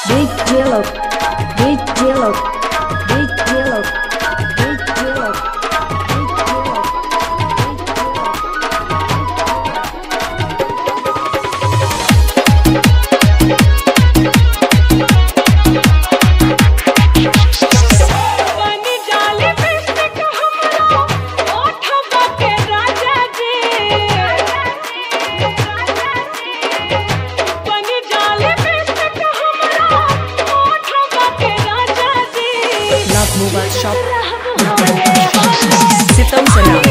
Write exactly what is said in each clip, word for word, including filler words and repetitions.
Big Jello, Big Jello, Big Jello, Big Jello, Big Jello. Mobile shop सितम सलाम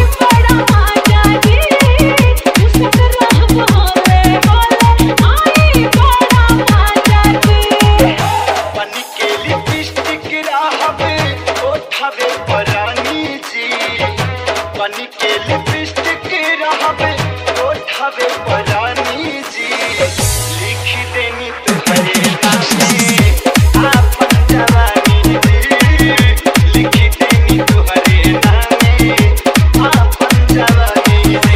पनी के लिपस्टिक रहबे ओठबे परानी जी पनी के लिपस्टिक रहबे ओठबे परानी जी लिख देनी तुम्हारे नामे आपन जवानी जी लिख देनी तुम्हारे नामे आपन जवानी जी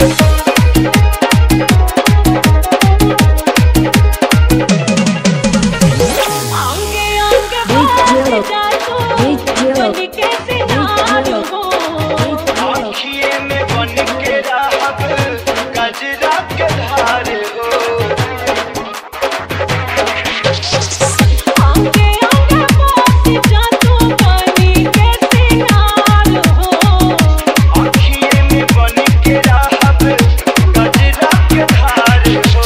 आँखिए में बन के रहब गजरा के धार हो आँखिए में बन के रहब गजरा के धार हो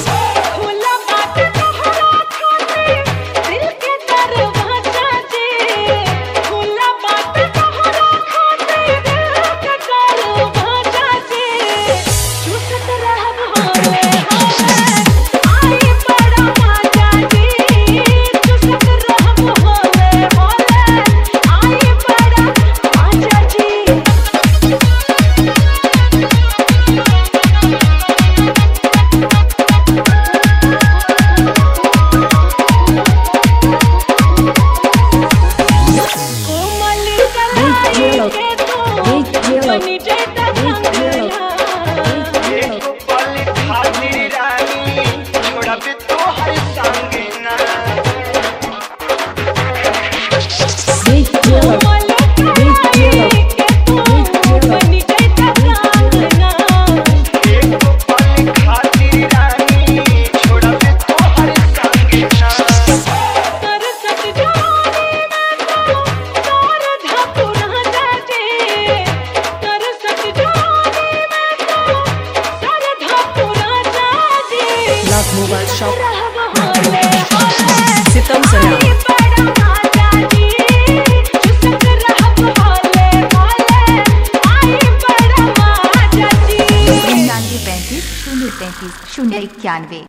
Mobile shop सितम सलाम निन्यानवे पैंतीस शून्य तैंतीस शून्य इक्यानवे।